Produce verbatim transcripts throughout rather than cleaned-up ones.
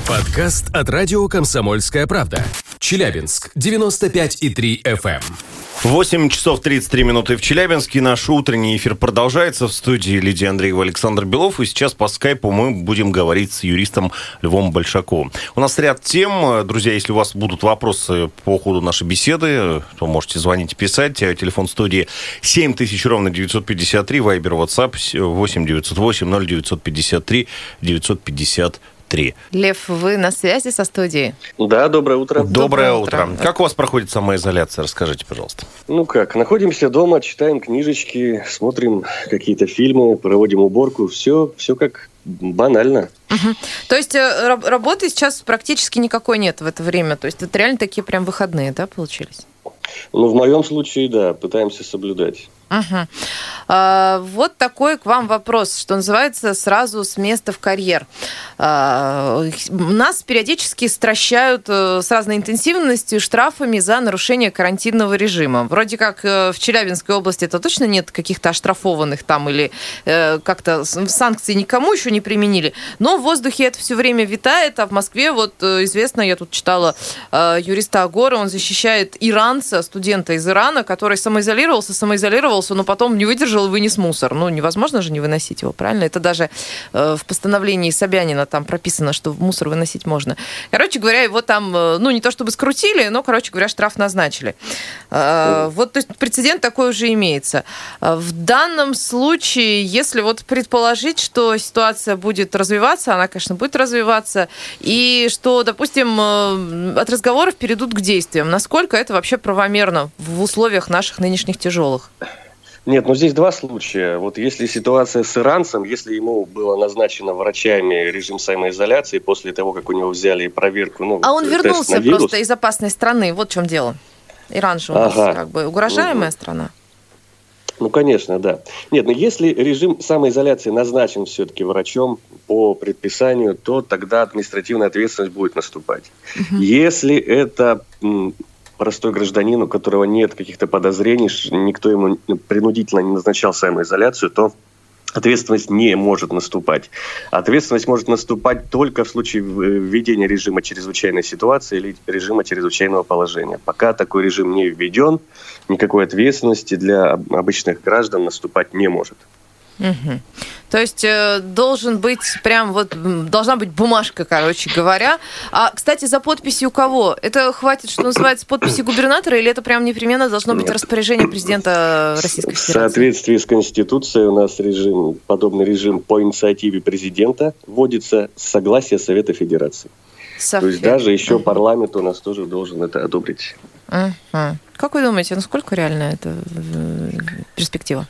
Подкаст от радио «Комсомольская правда». Челябинск, девяносто пять и три эф эм. восемь часов тридцать три минуты в Челябинске. Наш утренний эфир продолжается. В студии Лидия Андреева, Александр Белов. И сейчас по скайпу мы будем говорить с юристом Львом Большаковым. У нас ряд тем. Друзья, если у вас будут вопросы по ходу нашей беседы, то можете звонить и писать. Телефон студии семь тысяч ровно девятьсот пятьдесят три. Вайбер, Ватсап восемь девятьсот восемь ноль девятьсот пятьдесят три девятьсот пятьдесят три. Лев, вы на связи со студией? Да, доброе утро. Доброе, Доброе утро. утро. Как у вас проходит самоизоляция? Расскажите, пожалуйста. Ну как, находимся дома, читаем книжечки, смотрим какие-то фильмы, проводим уборку. Все, все как банально. Угу. То есть раб- работы сейчас практически никакой нет в это время? То есть это реально такие прям выходные, да, получились? Ну, в моем случае, да, пытаемся соблюдать. Угу. А, вот такой к вам вопрос, что называется, сразу с места в карьер. А, нас периодически стращают с разной интенсивностью штрафами за нарушение карантинного режима. Вроде как в Челябинской области это точно нет каких-то оштрафованных там или э, как-то санкции никому еще не применили, но в воздухе это все время витает, а в Москве, вот известно, я тут читала э, юриста Агоры, он защищает иранца, студента из Ирана, который самоизолировался, самоизолировался, но потом не выдержал и вынес мусор. Ну, невозможно же не выносить его, правильно? Это даже э, в постановлении Собянина там прописано, что мусор выносить можно. Короче говоря, его там, э, ну, не то чтобы скрутили, но, короче говоря, штраф назначили. Э, вот, то есть, прецедент такой уже имеется. Э, в данном случае, если вот предположить, что ситуация будет развиваться, она, конечно, будет развиваться, и что, допустим, э, от разговоров перейдут к действиям, насколько это вообще правомерно в условиях наших нынешних тяжелых? Нет, ну здесь два случая. Вот если ситуация с иранцем, если ему было назначено врачами режим самоизоляции после того, как у него взяли проверку, ну, а он тест вернулся на вирус, просто из опасной страны. Вот в чем дело. Иран же у нас ага. как бы угрожаемая угу. страна. Ну, конечно, да. Нет, но если режим самоизоляции назначен все-таки врачом по предписанию, то тогда административная ответственность будет наступать. Угу. Если это м, простой гражданин, у которого нет каких-то подозрений, никто ему принудительно не назначал самоизоляцию, то ответственность не может наступать. Ответственность может наступать только в случае введения режима чрезвычайной ситуации или режима чрезвычайного положения. Пока такой режим не введен, никакой ответственности для обычных граждан наступать не может. Угу. То есть э, должен быть прям вот, должна быть бумажка, короче говоря. А, кстати, за подписью кого? Это хватит, что называется, подписи губернатора, или это прям непременно должно быть распоряжение президента Российской Федерации? В соответствии с Конституцией у нас режим, подобный режим по инициативе президента вводится с согласия Совета Федерации. Совет. То есть даже еще uh-huh. парламент у нас тоже должен это одобрить. Uh-huh. Как вы думаете, насколько реальна эта перспектива?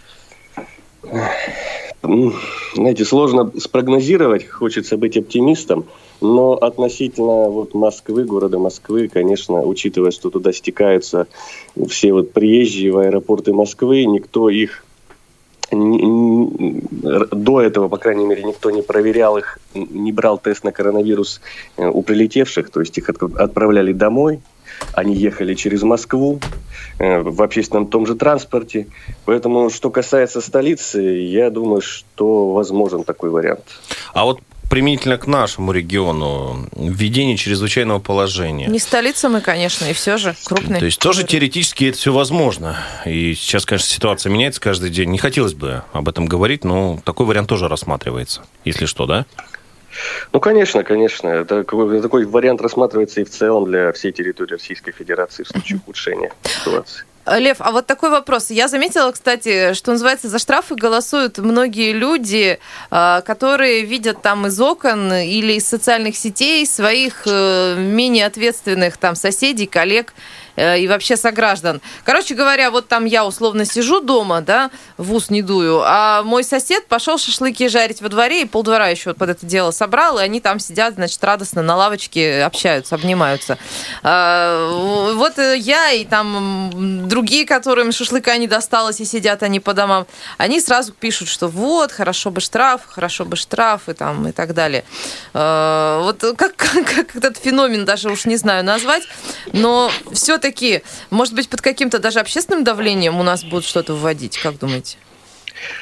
Знаете, сложно спрогнозировать, хочется быть оптимистом, но относительно вот Москвы, города Москвы, конечно, учитывая, что туда стекаются все вот приезжие в аэропорты Москвы, никто их не, не, до этого, по крайней мере, никто не проверял их, не брал тест на коронавирус у прилетевших, то есть их отправляли домой. Они ехали через Москву э, в общественном том же транспорте. Поэтому, что касается столицы, я думаю, что возможен такой вариант. А вот применительно к нашему региону, введение чрезвычайного положения. Не столица мы, конечно, и все же крупный. То есть тоже теоретически это все возможно. И сейчас, конечно, ситуация меняется каждый день. Не хотелось бы об этом говорить, но такой вариант тоже рассматривается, если что, да? Ну, конечно, конечно. Это, такой вариант рассматривается и в целом для всей территории Российской Федерации в случае ухудшения ситуации. Лев, а вот такой вопрос. Я заметила, кстати, что называется, за штрафы голосуют многие люди, которые видят там из окон или из социальных сетей своих менее ответственных там соседей, коллег и вообще сограждан. Короче говоря, вот там я условно сижу дома, да, в ус не дую, а мой сосед пошел шашлыки жарить во дворе и полдвора еще под это дело собрал, и они там сидят, значит, радостно на лавочке общаются, обнимаются. Вот я и там другие, которым шашлыка не досталось и сидят они по домам, они сразу пишут, что вот, хорошо бы штраф, хорошо бы штраф и, там, и так далее. Вот как, как, как этот феномен даже уж не знаю назвать, но все-таки Такие, может быть, под каким-то даже общественным давлением у нас будут что-то вводить, как думаете?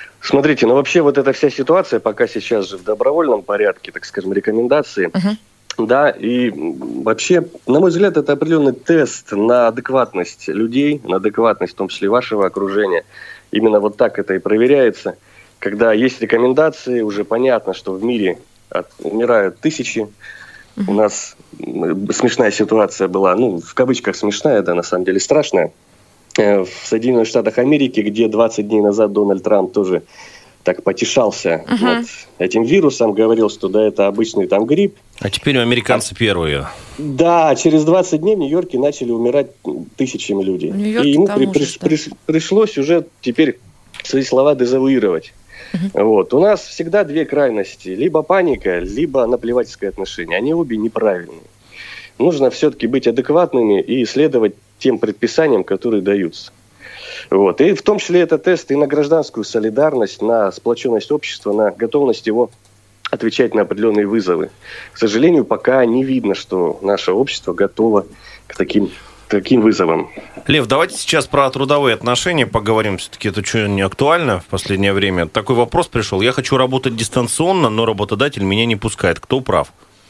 Смотрите, ну вообще вот эта вся ситуация, пока сейчас же в добровольном порядке, так скажем, рекомендации, uh-huh. Да, и вообще, на мой взгляд, это определенный тест на адекватность людей, на адекватность, в том числе вашего окружения. Именно вот так это и проверяется. Когда есть рекомендации, уже понятно, что в мире от, умирают тысячи. У нас смешная ситуация была, ну, в кавычках смешная, да, на самом деле страшная. В Соединенных Штатах Америки, где двадцать дней назад Дональд Трамп тоже так потешался uh-huh. над этим вирусом, говорил, что да, это обычный там грипп. А теперь у американцы а, первые. Да, через двадцать дней в Нью-Йорке начали умирать тысячами людей. И ему при, при, при, пришлось уже теперь свои слова дезавуировать. Uh-huh. Вот. У нас всегда две крайности. Либо паника, либо наплевательское отношение. Они обе неправильные. Нужно все-таки быть адекватными и следовать тем предписаниям, которые даются. Вот. И в том числе это тест и на гражданскую солидарность, на сплоченность общества, на готовность его отвечать на определенные вызовы. К сожалению, пока не видно, что наше общество готово к таким, таким вызовам. Лев, давайте сейчас про трудовые отношения поговорим. Все-таки это что, не актуально в последнее время? Такой вопрос пришел. Я хочу работать дистанционно, но работодатель меня не пускает. Кто прав?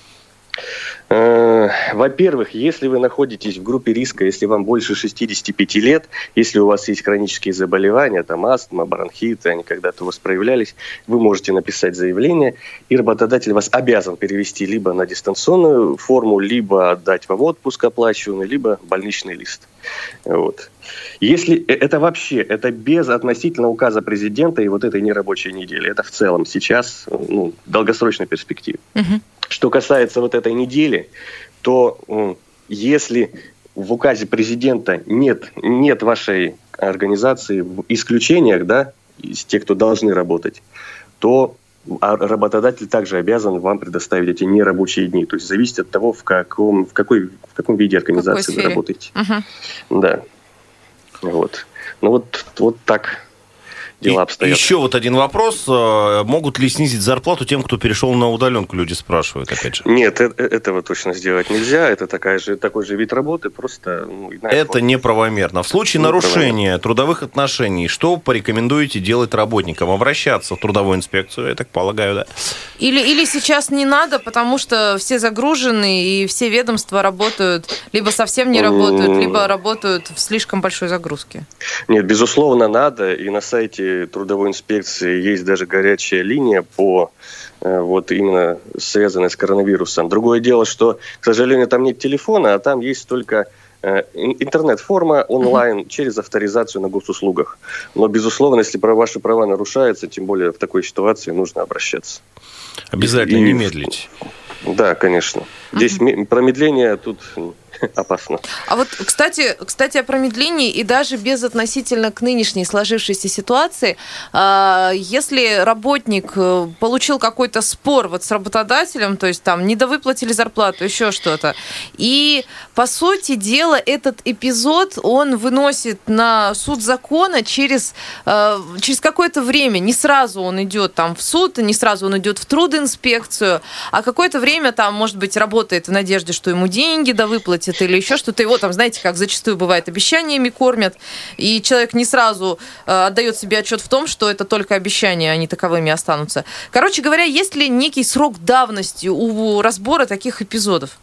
Во-первых, если вы находитесь в группе риска, если вам больше шестидесяти пяти лет, если у вас есть хронические заболевания, там астма, бронхиты, они когда-то у вас проявлялись, вы можете написать заявление, и работодатель вас обязан перевести либо на дистанционную форму, либо отдать вам отпуск оплачиваемый, либо больничный лист. Вот. Если это вообще, это без относительно указа президента и вот этой нерабочей недели, это в целом сейчас, ну, в долгосрочной перспективе. Uh-huh. Что касается вот этой недели, то если в указе президента нет, нет вашей организации в исключениях, да, из тех, кто должны работать, то работодатель также обязан вам предоставить эти нерабочие дни. То есть зависит от того, в каком, в какой, в каком виде организации вы работаете. Uh-huh. Да. Вот. Ну вот, вот так дела обстоят. Еще вот один вопрос. Могут ли снизить зарплату тем, кто перешел на удаленку, люди спрашивают, опять же. Нет, этого точно сделать нельзя. Это такая же, такой же вид работы, просто... Ну, это форма. Неправомерно. В случае нарушения трудовых отношений, что порекомендуете делать работникам? Обращаться в трудовую инспекцию, я так полагаю, да? Или, или сейчас не надо, потому что все загружены, и все ведомства работают, либо совсем не работают, mm. либо работают в слишком большой загрузке? Нет, безусловно, надо. И на сайте трудовой инспекции есть даже горячая линия по вот именно связанной с коронавирусом. Другое дело, что, к сожалению, там нет телефона, а там есть только интернет-форма онлайн uh-huh. через авторизацию на госуслугах. Но, безусловно, если ваши права нарушаются, тем более в такой ситуации нужно обращаться. Обязательно и, не медлить. Да, конечно. Здесь uh-huh. промедление тут опасно. А вот, кстати, кстати, о промедлении и даже без относительно к нынешней сложившейся ситуации, если работник получил какой-то спор вот с работодателем, то есть там недовыплатили зарплату, еще что-то, и, по сути дела, этот эпизод он выносит на суд закона через, через какое-то время. Не сразу он идет там в суд, не сразу он идет в трудинспекцию, а какое-то время там, может быть, работает в надежде, что ему деньги довыплатят, или еще что-то. Его там, знаете, как зачастую бывает, обещаниями кормят, и человек не сразу э, отдает себе отчет в том, что это только обещания, они таковыми останутся. Короче говоря, есть ли некий срок давности у разбора таких эпизодов?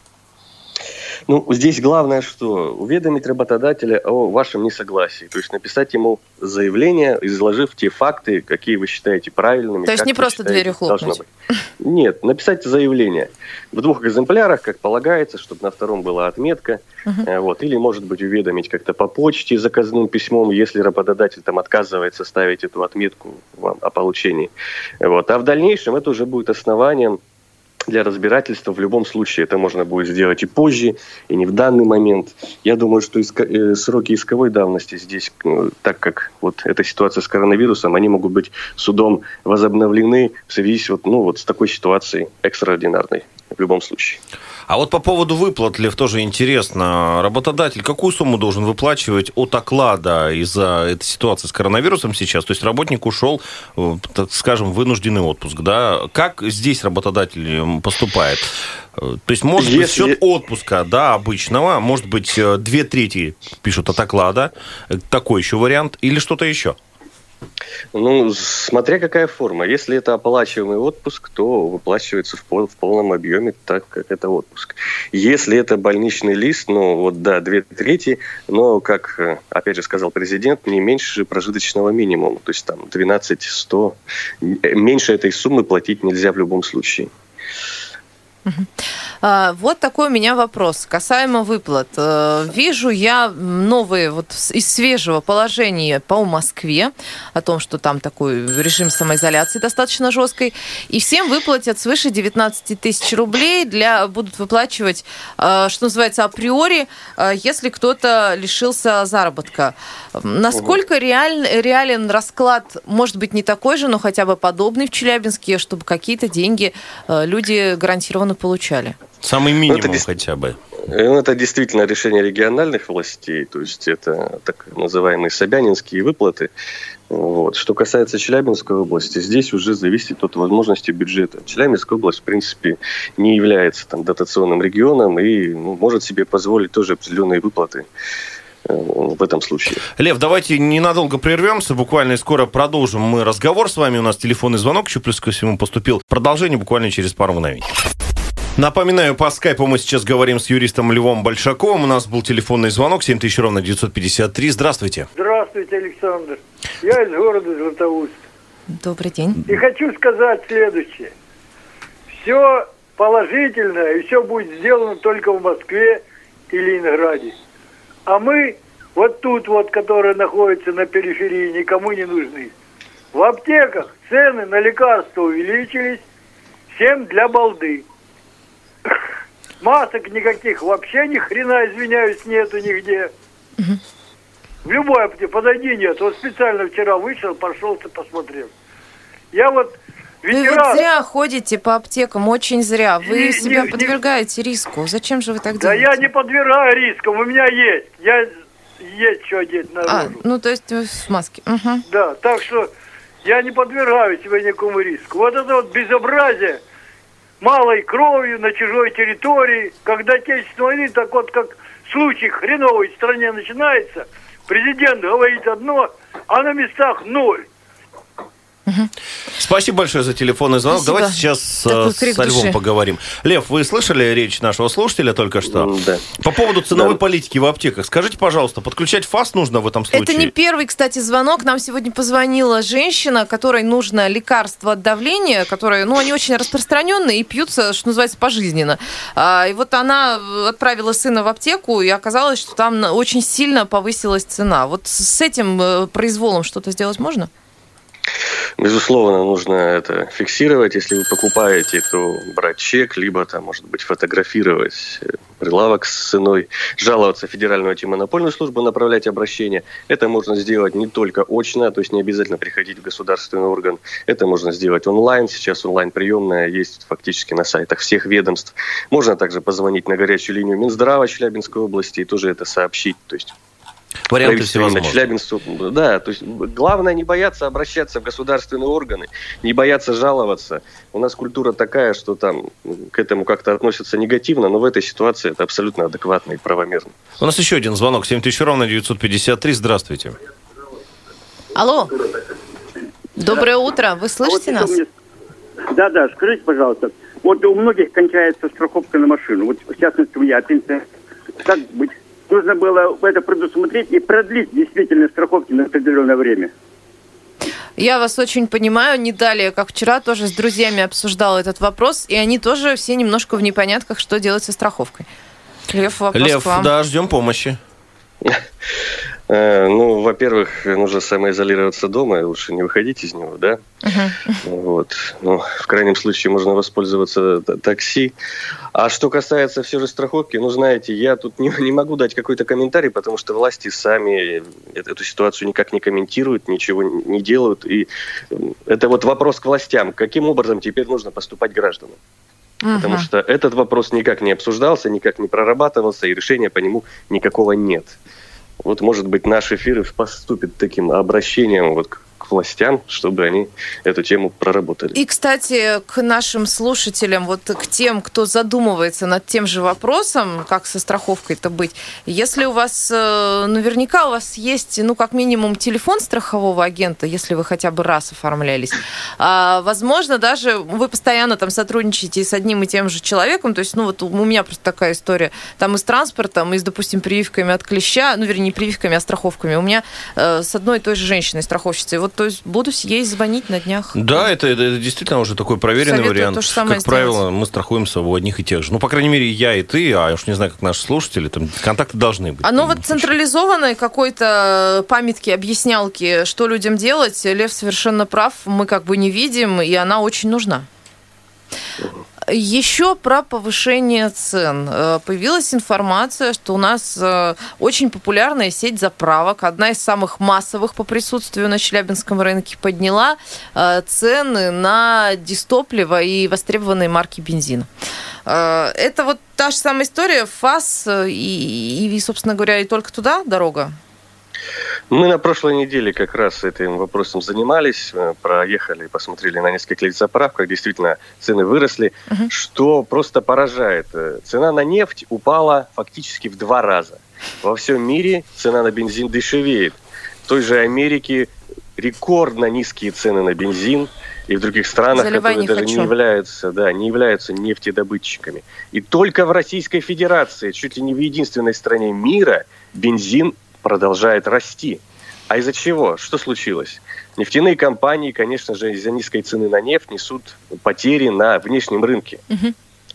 Ну, здесь главное, что уведомить работодателя о вашем несогласии. То есть написать ему заявление, изложив те факты, какие вы считаете правильными. То есть не просто дверью хлопнуть? Нет, написать заявление в двух экземплярах, как полагается, чтобы на втором была отметка. Uh-huh. Вот. Или, может быть, уведомить как-то по почте заказным письмом, если работодатель там отказывается ставить эту отметку вам о получении. Вот. А в дальнейшем это уже будет основанием для разбирательства. В любом случае это можно будет сделать и позже, и не в данный момент. Я думаю, что иска... э, сроки исковой давности здесь, э, так как вот эта ситуация с коронавирусом, они могут быть судом возобновлены в связи с, вот, ну, вот с такой ситуацией экстраординарной в любом случае. А вот по поводу выплат, Лев, тоже интересно. Работодатель какую сумму должен выплачивать от оклада из-за этой ситуации с коронавирусом сейчас? То есть работник ушел, так скажем, в вынужденный отпуск, да? Как здесь работодатель поступает? То есть, может Если... быть, счет отпуска, да, обычного, может быть, две трети пишут от оклада, такой еще вариант, или что-то еще? Ну, смотря какая форма. Если это оплачиваемый отпуск, то выплачивается в, пол, в полном объеме, так как это отпуск. Если это больничный лист, ну, вот да, две трети, но, как, опять же, сказал президент, не меньше прожиточного минимума. То есть там двенадцать сто. Меньше этой суммы платить нельзя в любом случае. Вот такой у меня вопрос касаемо выплат. Вижу я новые, вот из свежего положения по Москве, о том, что там такой режим самоизоляции достаточно жесткий, и всем выплатят свыше девятнадцать тысяч рублей, для, будут выплачивать, что называется, априори, если кто-то лишился заработка. Насколько реаль, реален расклад, может быть, не такой же, но хотя бы подобный в Челябинске, чтобы какие-то деньги люди гарантированно получали? Самый минимум это, хотя бы. Это действительно решение региональных властей, то есть это так называемые собянинские выплаты. Вот. Что касается Челябинской области, здесь уже зависит от возможности бюджета. Челябинская область, в принципе, не является там дотационным регионом и ну, может себе позволить тоже определенные выплаты в этом случае. Лев, давайте ненадолго прервемся, буквально и скоро продолжим мы разговор с вами. У нас телефонный звонок еще плюс ко всему поступил. Продолжение буквально через пару мгновений. Напоминаю, по скайпу мы сейчас говорим с юристом Львом Большаковым. У нас был телефонный звонок семь тысяч ровно девятьсот пятьдесят три. Здравствуйте. Здравствуйте, Александр. Я из города Златоуст. Добрый день. И хочу сказать следующее. Все положительно и все будет сделано только в Москве и Ленинграде. А мы вот тут вот, которые находятся на периферии, никому не нужны. В аптеках цены на лекарства увеличились, всем для балды. Масок никаких вообще ни хрена, извиняюсь, нету нигде. Угу. В любой аптеке подойди, нет. Вот специально вчера вышел, пошел, посмотрел. Я вот ветеран... Вы вот зря ходите по аптекам, очень зря. Вы не, себя не, подвергаете не... риску. Зачем же вы так да делаете? Да я не подвергаю рискам, у меня есть. Я есть что одеть наружу. А, ну то есть вы в маске. Угу. Да, так что я не подвергаю себя никакому риску. Вот это вот безобразие малой кровью на чужой территории, когда Отечественной войны, так вот как случай хреновый в стране начинается, президент говорит одно, а на местах ноль. Угу. Спасибо большое за телефонный звонок. Спасибо. Давайте сейчас Такой с Львом души. поговорим. Лев, вы слышали речь нашего слушателя только что? Да. По поводу ценовой да. политики в аптеках. Скажите, пожалуйста, подключать ФАС нужно в этом случае? Это не первый, кстати, звонок. Нам сегодня позвонила женщина, которой нужно лекарство от давления, которые, ну, они очень распространенные и пьются, что называется, пожизненно. И вот она отправила сына в аптеку, и оказалось, что там очень сильно повысилась цена. Вот с этим произволом что-то сделать можно? Безусловно, нужно это фиксировать. Если вы покупаете, то брать чек, либо, там, может быть, фотографировать прилавок с ценой, жаловаться в Федеральную антимонопольную службу, направлять обращение. Это можно сделать не только очно, то есть не обязательно приходить в государственный орган. Это можно сделать онлайн. Сейчас онлайн-приемная есть фактически на сайтах всех ведомств. Можно также позвонить на горячую линию Минздрава Челябинской области и тоже это сообщить. То есть варианты всевозможные. Челябинцу, да, то есть главное не бояться обращаться в государственные органы, не бояться жаловаться. У нас культура такая, что там к этому как-то относятся негативно, но в этой ситуации это абсолютно адекватно и правомерно. У нас еще один звонок, семь тысяч ровно девятьсот пятьдесят три. Здравствуйте. Алло. Доброе утро. Вы слышите а вот нас? Мне... Да, да, скажите, пожалуйста. Вот у многих кончается страховка на машину. Вот в частности у меня пенсия. Как быть? Нужно было это предусмотреть и продлить действительно страховки на определенное время. Я вас очень понимаю. Не далее, как вчера, тоже с друзьями обсуждала этот вопрос, и они тоже все немножко в непонятках, что делать со страховкой. Лев, вопрос Лев, к вам. да, ждем помощи. Ну, во-первых, нужно самоизолироваться дома, и лучше не выходить из него, да? Uh-huh. Вот. Ну, в крайнем случае можно воспользоваться такси. А что касается все же страховки, ну, знаете, я тут не, не могу дать какой-то комментарий, потому что власти сами эту ситуацию никак не комментируют, ничего не делают. И это вот вопрос к властям. Каким образом теперь нужно поступать гражданам? Uh-huh. Потому что этот вопрос никак не обсуждался, никак не прорабатывался, и решения по нему никакого нет. Вот, может быть, наш эфир поступит таким обращением вот к к властям, чтобы они эту тему проработали. И, кстати, к нашим слушателям, вот к тем, кто задумывается над тем же вопросом, как со страховкой-то быть, если у вас, наверняка у вас есть, ну, как минимум, телефон страхового агента, если вы хотя бы раз оформлялись, а, возможно, даже вы постоянно там сотрудничаете с одним и тем же человеком, то есть, ну, вот у меня просто такая история, там и с транспортом, и с, допустим, прививками от клеща, ну, вернее, не прививками, а страховками, у меня э, с одной и той же женщиной страховщицей, вот, то есть, буду ей звонить на днях. Да, это, это действительно уже такой проверенный Советую вариант. то же самое как сделать. правило, мы страхуемся у одних и тех же. Ну, по крайней мере, я и ты, а я уж не знаю, как наши слушатели, там контакты должны быть. Оно вот централизованной какой-то памятки, объяснялки, что людям делать, Лев совершенно прав, мы как бы не видим, и она очень нужна. Еще про повышение цен. Появилась информация, что у нас очень популярная сеть заправок, одна из самых массовых по присутствию на Челябинском рынке, подняла цены на дизтопливо и востребованные марки бензина. Это вот та же самая история, ФАС и, и, собственно говоря, и только туда дорога? Мы на прошлой неделе как раз этим вопросом занимались, проехали, посмотрели на нескольких заправках, действительно цены выросли, uh-huh. что просто поражает. Цена на нефть упала фактически в два раза. Во всем мире цена на бензин дешевеет. В той же Америке рекордно низкие цены на бензин, и в других странах, Заливай которые не даже хочу. не являются, да, не являются нефтедобытчиками. И только в Российской Федерации, чуть ли не в единственной стране мира, бензин продолжает расти. А из-за чего? Что случилось? Нефтяные компании, конечно же, из-за низкой цены на нефть несут потери на внешнем рынке. Угу.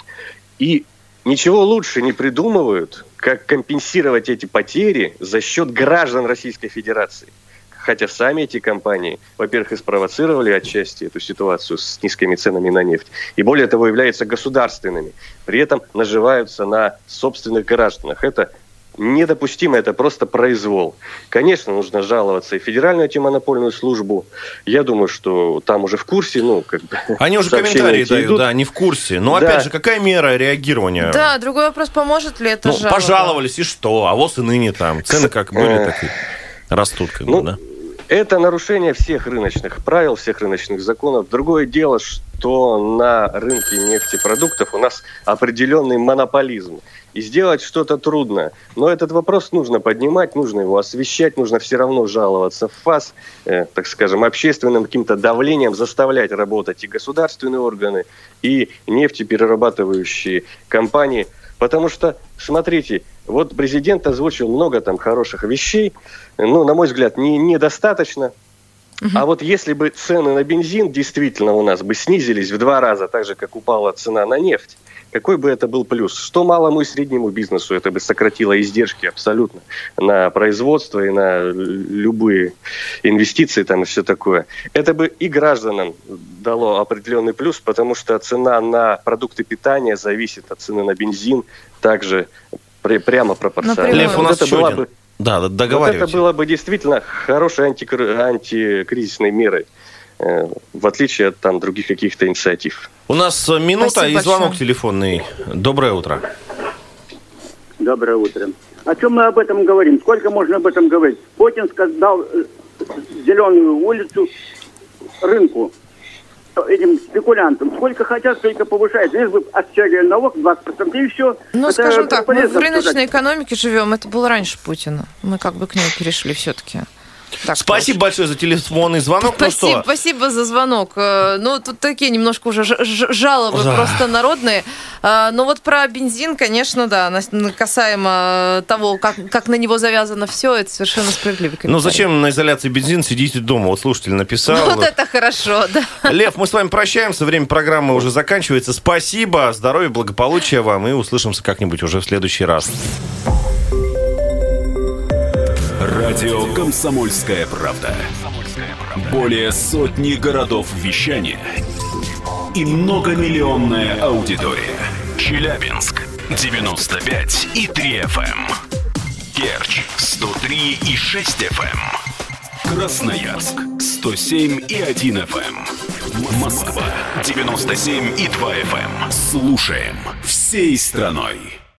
И ничего лучше не придумывают, как компенсировать эти потери за счет граждан Российской Федерации. Хотя сами эти компании, во-первых, и спровоцировали отчасти эту ситуацию с низкими ценами на нефть, и более того, являются государственными. При этом наживаются на собственных гражданах. Это недопустимо, это просто произвол. Конечно, нужно жаловаться и в Федеральную антимонопольную службу. Я думаю, что там уже в курсе, ну, как бы... Они уже комментарии дают, идут. да, не в курсе. Но, да. опять же, какая мера реагирования? Да, другой вопрос, поможет ли это ну, жалоба? Пожаловались, и что? А вот и ныне там. Цены как были, так и растут, как ну, бы, да? Это нарушение всех рыночных правил, всех рыночных законов. Другое дело, что на рынке нефтепродуктов у нас определенный монополизм. И сделать что-то трудно. Но этот вопрос нужно поднимать, нужно его освещать, нужно все равно жаловаться в ФАС, э, так скажем, общественным каким-то давлением заставлять работать и государственные органы, и нефтеперерабатывающие компании. Потому что, смотрите, вот президент озвучил много там хороших вещей, ну, на мой взгляд, не, недостаточно. Uh-huh. А вот если бы цены на бензин действительно у нас бы снизились в два раза, так же, как упала цена на нефть, какой бы это был плюс? Что малому и среднему бизнесу? Это бы сократило издержки абсолютно на производство и на любые инвестиции там и все такое. Это бы и гражданам дало определенный плюс, потому что цена на продукты питания зависит от цены на бензин также при, прямо пропорционально. Лев, у нас вот это еще была один. бы, да, договаривайтесь. Вот это было бы действительно хорошей антикр... антикризисной мерой, в отличие от там других каких-то инициатив. У нас минута Спасибо и звонок большое. телефонный. Доброе утро. Доброе утро. О чем мы об этом говорим? Сколько можно об этом говорить? Путин дал зеленую улицу рынку, этим спекулянтам. Сколько хотят, столько повышают. Лишь бы отстегивали налог двадцать процентов и все. Ну, это скажем так, мы в рыночной сказать. экономике живем. Это было раньше Путина. Мы как бы к нему перешли все-таки. Так Спасибо большое за телефонный звонок. Спасибо, ну что? спасибо за звонок. Ну, тут такие немножко уже ж- ж- жалобы Да. просто народные. Но вот про бензин, конечно, да, касаемо того, как, как на него завязано все, это совершенно справедливый комментарий. Ну зачем на изоляции бензин сидите дома? Вот слушатель написал. Ну, вот это хорошо, да. Лев, мы с вами прощаемся, время программы уже заканчивается. Спасибо, здоровья, благополучия вам, и услышимся как-нибудь уже в следующий раз. Радио «Комсомольская правда». Более сотни городов вещания и многомиллионная аудитория. Челябинск девяносто пять и три эф эм. Керчь сто три и шесть эф эм. Красноярск сто семь и один эф эм. Москва девяносто семь и два эф эм. Слушаем всей страной.